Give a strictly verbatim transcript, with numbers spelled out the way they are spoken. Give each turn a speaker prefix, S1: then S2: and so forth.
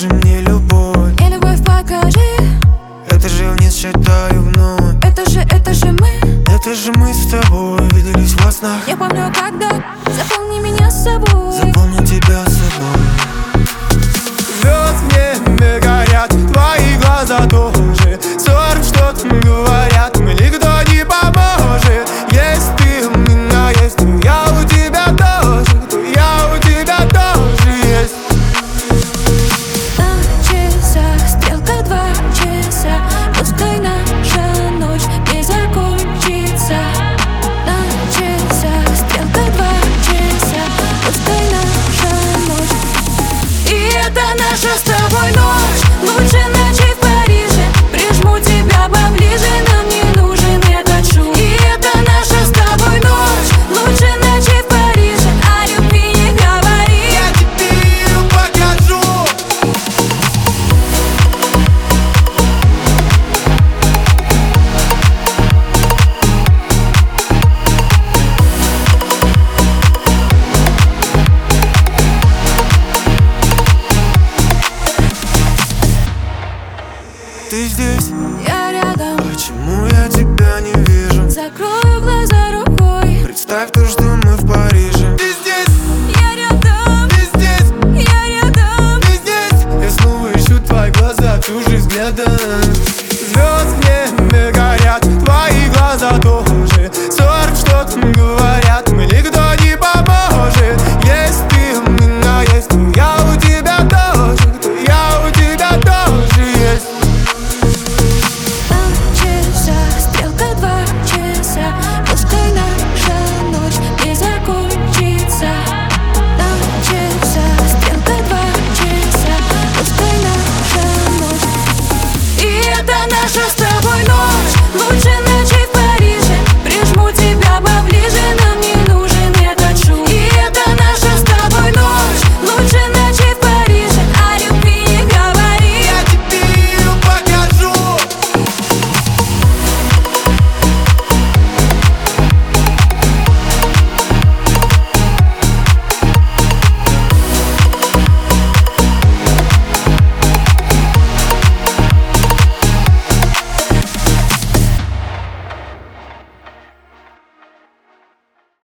S1: Покажи мне любовь.
S2: И любовь покажи.
S1: Это же вниз считаю вновь.
S2: Это же, это же мы.
S1: Это же мы с тобой виделись во снах.
S2: Я помню, когда. Запомни меня с собой.
S1: Запомню тебя с собой.
S3: Звезд в небе горят, твои глаза тоже. Ссор что-то говорят, мне никто не поможет. Есть ты у меня, есть и я у тебя тоже, то я у тебя тоже есть.
S2: На часах стрелка два часа. Пускай наша ночь не закончится. На часах стрелка два часа. Пускай наша ночь. И это наша с тобой ночь. Луч